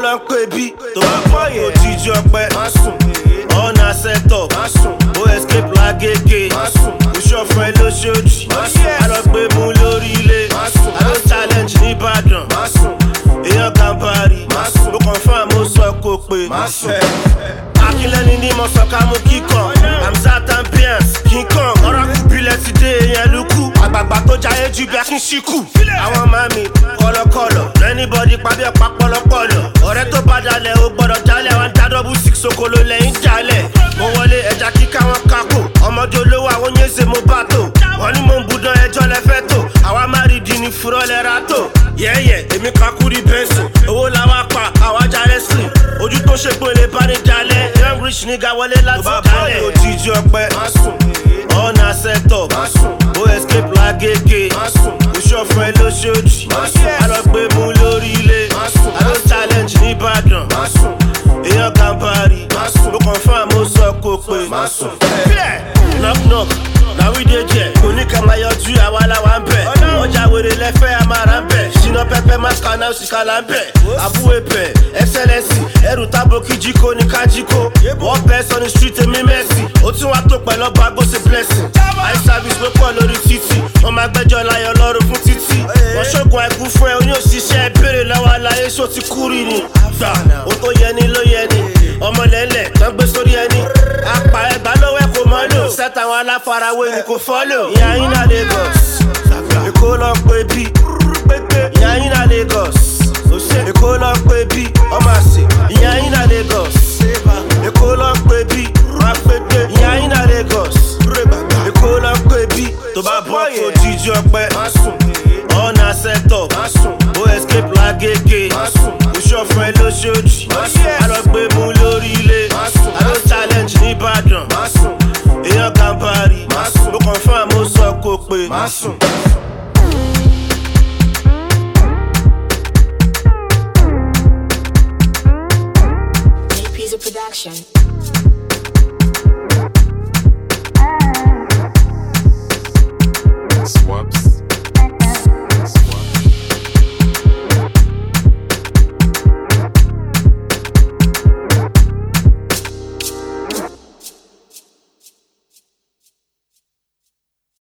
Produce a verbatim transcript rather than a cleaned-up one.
ló ń pè bí tó bá pọ̀ òjijì ọpẹ́ ọ̀nà set up ó escape lágége ìṣọ̀fún ẹ lóṣooṣì àlọ́gbé mú lórí ilé àlọ́ challenge nìbàdàn èèyàn Gàmbàrí mo confirm mo sọ kó pé akínlẹ́ni ní mo sọ ká mú kíkan Hamzat ambiance King Kong ọ̀rọ̀ kù bílẹ̀ ti dé èèyàn lukú àgbààgbà tó jayé ju bí akín ṣíkù àwọn mami kọ̀lọ̀kọ̀lọ̀ anybody pàbí ọ̀pá pọ̀lọ̀pọ̀lọ̀ ọ̀rẹ́ tó bá dalẹ̀ ó gbọ́dọ̀ jalẹ̀ wọn dá double six okolo lẹ́yìn jalẹ̀ mo wọlé ẹja kíkà wọn kákò ọmọdé olówó àwọn yéèzè mo bá tò wọn ní mo ń budán ẹjọ́ lẹ́fẹ́ tó àwa má rí di ní fúrọ́ lẹ́ra tó yẹ́yẹ́ èmi kakú rí bẹ́sùn owó làwa pa àwa jalè slim ojú tó ṣe pé lè bá ní jalẹ̀ young rich nigga wọlé láti jalè òjijì ọpẹ́ ọ̀nà set up ó escape lágége ìṣọ̀fún ẹ lóṣooṣì àlọ́gbé mú lórí ilé àlọ́ challenge nìbàdàn èèyàn Gàmbàrí mo confirm mo sọ kó pé knock knock na we dey there kò ní ká máa yọjú àwa làwa ń bẹ̀ ọjà wèrè lẹ́fẹ̀ẹ́ àmàrà ń bẹ̀ ṣínà pẹpẹ maska náà sì kàlà ń bẹ̀ àbúwé pẹ̀ excellence ẹrù tábò kíjí kó ní kájíkó wọ́n bẹ́ sọ ní street èmi mẹ́sì ó tún wá tó pẹ̀lú ọba gbóṣe blessing eye service ló pọ̀ lórí títì wọ́n máa gbẹ́jọ́ láyọ̀ lọ́rùn fún títì wọ́n ṣògùn àìkú fún ẹ oní òṣìṣẹ́ béèrè lọ́wọ́ aláyé ṣó ti kú rí ni gbà ó tó yẹ ni ló yẹ ni ọmọlẹ́lẹ̀ tán gbé sórí ẹni apá ẹgbàá lọ́wọ́ ẹ kò mọ́ lò sẹ́tà àwọn aláfarawé ni kò fọ́lò ìyá yín náà Lagos èkó lọ pé bí ìyá yín náà Lagos èkó lọ pé bí ọmọ àṣẹ ìyá yín náà Lagos èkó lọ pé bí wọ́n pé dé ìyá yín náà Lagos èkó lọ pé bí tó bá bọ́ òjijì ọpẹ́ ọ̀nà set up ó escape lágége ìṣọ̀fún ẹ lóṣooṣì àlọ́gbé mú lórí ilé àlọ́ challenge nìbàdàn èèyàn Gàmbàrí mo confirm mo sọ kó pé. Piece of production.